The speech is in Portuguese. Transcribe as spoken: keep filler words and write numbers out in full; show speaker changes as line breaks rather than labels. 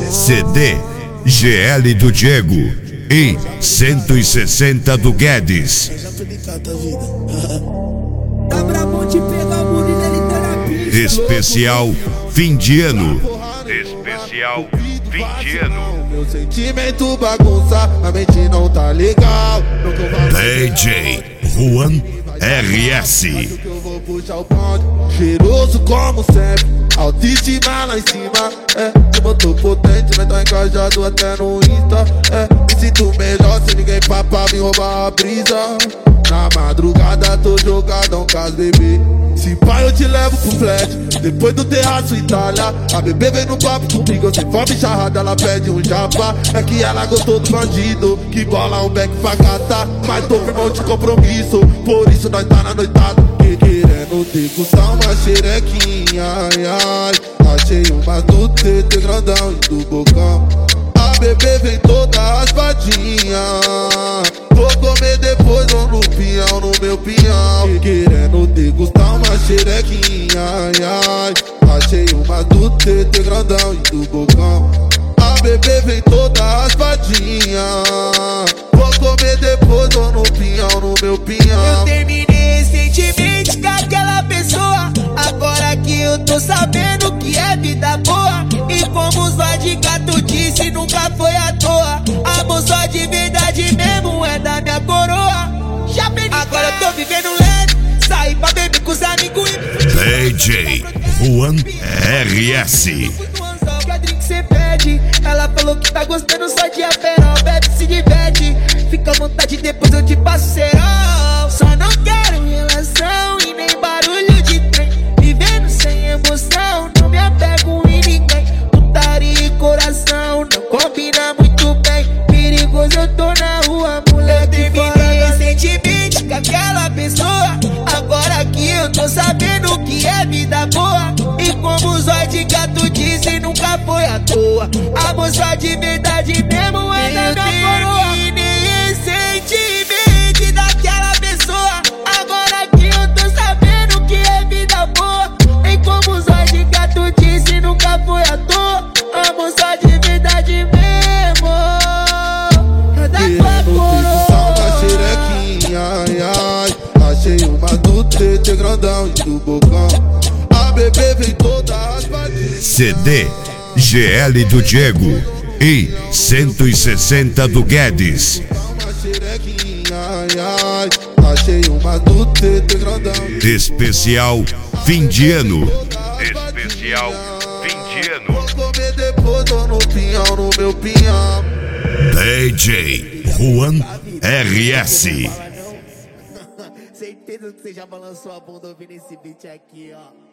C D G L do Diego e cento e sessenta do Guedes. Especial fim de ano. Especial fim de ano.
Meu sentimento bagunça, a mente não tá legal.
D J Juan R S.
Eu vou puxar o bonde, cheiroso como sempre, autoestima lá em cima. É, eu tô potente, mas tô engajado até no Insta. É, me sinto melhor sem ninguém papar me roubar a brisa. Na madrugada tô jogadão com as bebê. Se pai eu te levo pro flat, depois do terraço Itália. A bebê vem no papo comigo, eu sem fome charrada, ela pede um japa. É que ela gostou do bandido, que bola um beck pra catar. Mas tô firmão de compromisso, por isso nós tá na noitada. Que querendo degustar uma xerequinha, ai ai. Achei umas do T T grandão e do bocão. A bebê vem toda raspadinha, vou comer depois ou no pinhão, no meu pinhão. Querendo degustar uma xerequinha, ai ai. Achei uma do T T grandão e do bocão. A bebê vem toda raspadinha, vou comer depois ou no pinhão, no meu pinhão.
Eu terminei recentemente com aquela pessoa, agora que eu tô sabendo que é vida boa. E como os vai de gato disse, nunca foi à toa. Amor só de verdade mesmo é da minha coroa. Já perdi, agora eu tô vivendo leve, saí pra beber com os amigos e
D J Juan R S.
que a drink cê pede. Ela falou que tá gostando só de aperol, bebe, se diverte. Fica à vontade, depois eu te passo cerol. Só não quero relação e nem barulho de trem. Vivendo sem emoção, não me apego em ninguém. Putaria e coração não combina muito bem. Perigoso eu tô na rua, moleque. Eu terminei recentemente com aquela pessoa, agora que eu tô sabendo que é vida boa. E como os olhos de gato disse, nunca foi à toa. Amor só de verdade mesmo é da minha coroa. Recentemente daquela pessoa, agora que eu tô sabendo que é vida boa. E como os olhos de gato disse, nunca foi à toa. Amor só de verdade mesmo é da minha coroa.
Uma xerequinha, ai ai. Achei uma do T T grandão e do bocão. A bebê vem toda raspadinha.
C D G L do Diego e cento e sessenta do Guedes.
Uma xerequinha, ai ai. Achei uma do T T grandão.
Especial fim de ano. Especial fim de ano.
Vou comer depois ou no pinhão, no meu pinhão.
D J Juan R S.
Certeza que você já balançou a bunda ouvindo esse beat aqui, ó.